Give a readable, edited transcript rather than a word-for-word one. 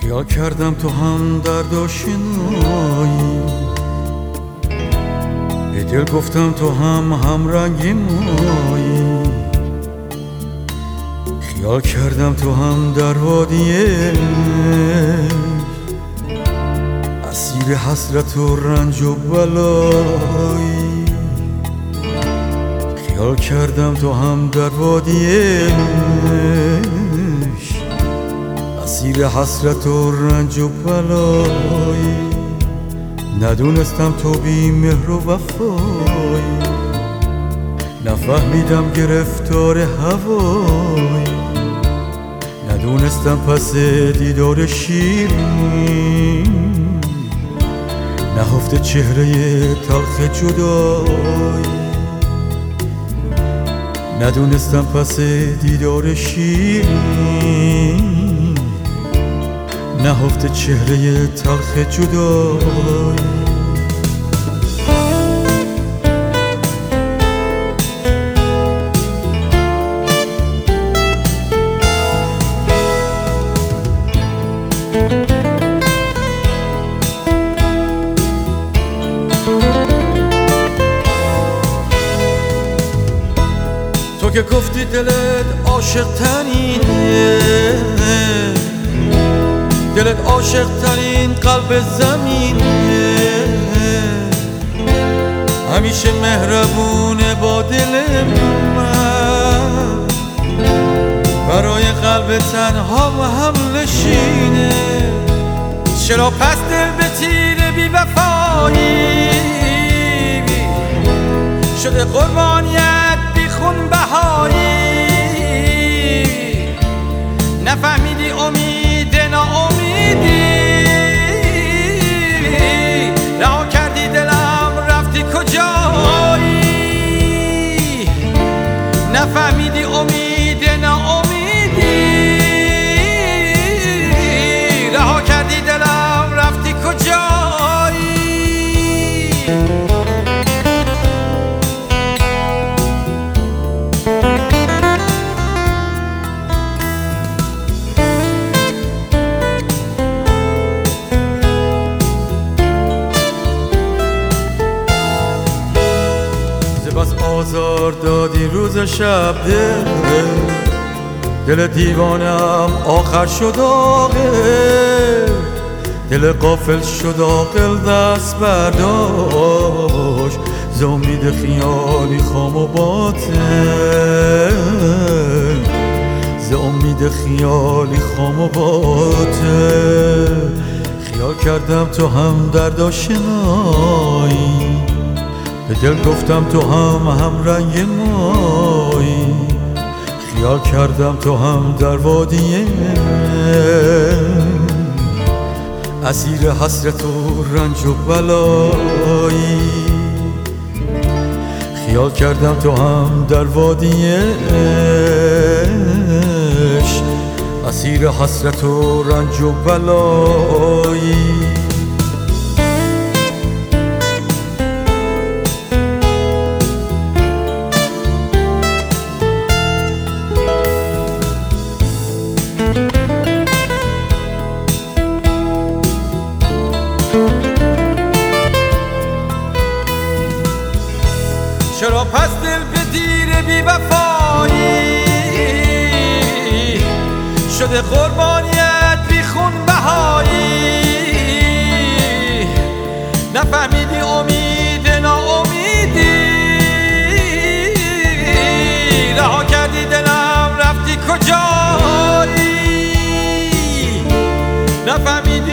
خیال کردم تو هم درد آشنایی، به دل گفتم تو هم رنگی مایی. خیال کردم تو هم در وادیه اسیر حسرت و رنج و بلایی. خیال کردم تو هم در وادیه اسیر حسرت و رنج و بلایی. ندونستم تو بی مهر و وفایی، نفهمیدم گرفتار هوایی. ندونستم پس دیدار شیرین نهفته چهره تلخ جدایی. ندونستم پس دیدار شیرین نهفته چهره تلخ جدایی. تو که گفتی دلت عاشق ترینه، دلت عاشق ترین قلب زمینه، همیشه مهربونه با دل من، برای قلب تنها و هم نشینه. چرا پس دل به تیر بی وفایی شده قربانیت بی خون بهایی؟ نفهمیدی امید ناامیدی، رها کردی دلم رفتی کجایی؟ نفهمیدی امید ناامیدی، رها کردی دلم رفتی کجایی؟ بس آزار دادی روز شب دل دیوانم آخر شد عاقل، دل غافل شد عاقل دست برداشت ز امید خیالی خام و باطل، ز امید خیالی خام و باطل. خیال کردم تو هم درد آشنایی، به دل گفتم تو هم رنگ مایی. خیال کردم تو هم در وادیه اسیر حسرت و رنج و بلایی. خیال کردم تو هم در وادیه اسیر حسرت و رنج و بلایی. چرا پس دل به تیر بی وفایی شده قربانیت بی خون بهایی؟ نفهمیدی امید ناامیدی، رها کردی دلم رفتی کجایی؟ نفهمیدی